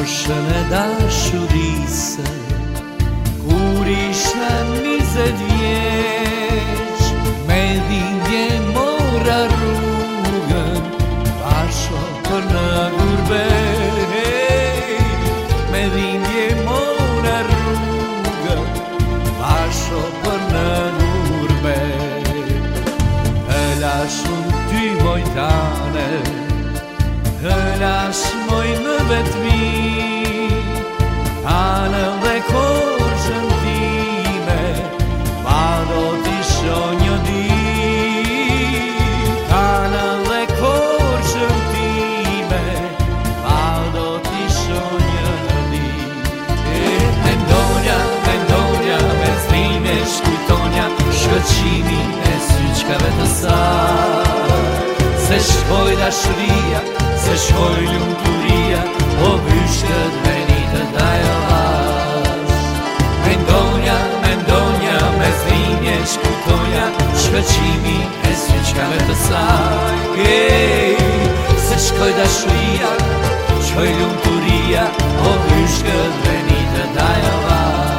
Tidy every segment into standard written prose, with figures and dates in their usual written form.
Nošene dašurice, kurišna mi za dvječ, medin je mora rugan, vašo prna gurbe. Medin je mora rugan, vašo prna gurbe. Helašun ty moj dane, helaš moj nëbet mi, anën dhe korshën time, pa do t'i shoh një dit. Anën dhe korshën time, pa do t'i shoh një dit. Mendonja, mendonja, me zlime shkujtonja, shkëqimin e syqkave të saj. Se shkoj dashuria, se shkoj lumturia, o vyshkët venitët ajo ash. Mendonja, mendonja, me zlinje shkutonja, shkëqimin e syqkave të saj. Se shkoj dashuria, shkoj lumturia, o vyshkët venitët ajo ash.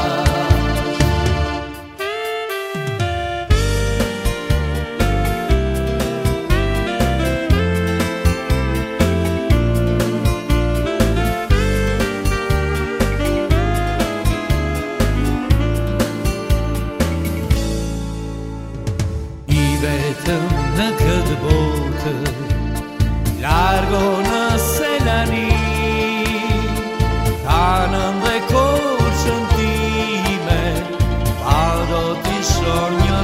Vetëm në këtë botë, largo nëse lani, tanën dhe korshën time, pa do t'i shoh një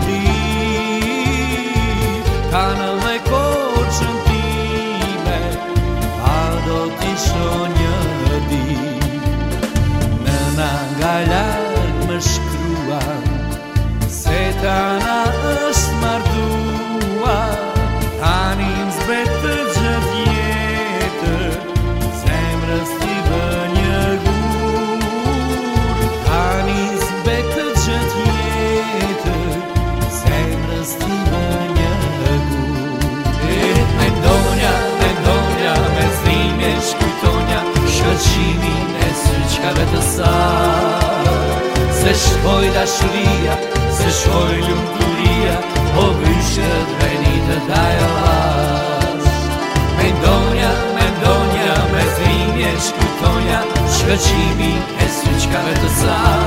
dit. Tanën dhe korshën time, pa do t'i shoh një dit. Nëna nga larg më shkruan, se tana është martua, tani m'zbet të gjatë jetë, zemrës t'i bë një gur. Tani m'zbet të gjatë jetë, zemrës t'i bë një gur. Mendonja, mendonja, me zlime shkujtonja, shkëqimin e syqkave të saj. Se shkoj dashuria, se shkoj lumturia, o vyshkët venitët ajo ash. Mendonja, mendonja, me zlinje shkujtonja, shkëqimin e syqkave të saj.